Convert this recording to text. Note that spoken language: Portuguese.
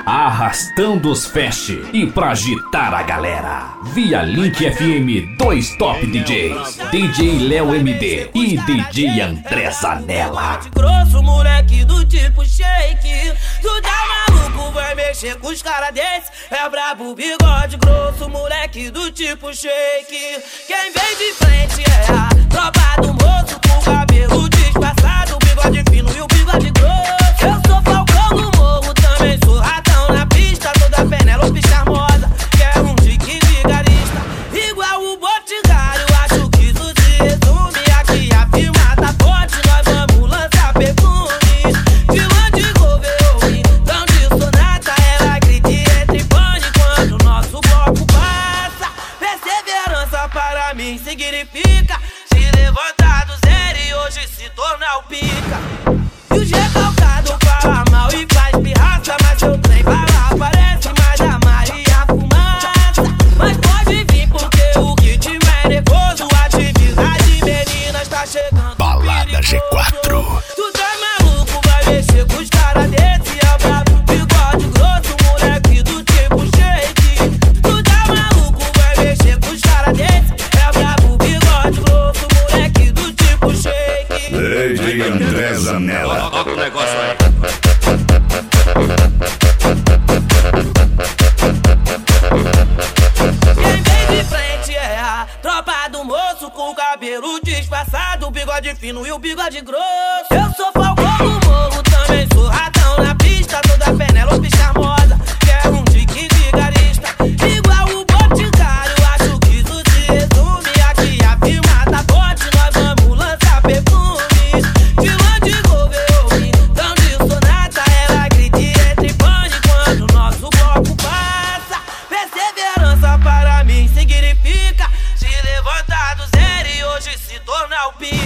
arrastando os fest e pra agitar a galera. Via Link FM, 2 top DJs, DJ Léo MD e DJ André Zanella. Grosso, moleque do tipo shake. Tu tá maluco, vai mexer com os cara desse. É brabo, bigode grosso, moleque do tipo shake. Quem vem de frente é a tropa do moço, com cabelo disfarçado, bigode fino e o bigode grosso. Eu sou Falcão no morro, também sou ratão na pista, toda Penélope charmosa, que é um chique vigarista, igual o Boticário. Acho que isso se resume aqui, a firma tá forte, nós vamos lançar perfumes. Vilã de Governo, tão de sonata, ela grita e entra em pane quando o nosso bloco passa. Perseverança para mim significa se levantar do zero e hoje se tornar o pica. E o recalcado fala mal e faz pirraça, mas seu trem bala aparece mais a Maria Fumaça. Mas pode vir porque o ritmo é nervoso, a atividade meninas tá chegando. Balada G4. Tu tá maluco, vai mexer com os caras desse. É brabo, bigode grosso, moleque do tipo shake. Tu tá maluco, vai mexer com os caras desse. É brabo, bigode grosso, moleque do tipo shake. DJ André Zanella. Toca o negócio aí. Quem vem de frente é a tropa do moço, com cabelo disfarçado, bigode fino e o bigode grosso. Eu sou Falcão no morro, também sou ratão na pista, toda Penélope charmosa, que é um chique vigarista, igual o Boticário. Acho que isso se resume aqui, a firma tá forte, nós vamos lançar perfumes. Vilã de Governo, tão de sonata, ela grita e entra em pane quando o nosso bloco passa. Perseverança para mim significa se levantar do zero e hoje se tornar o pica.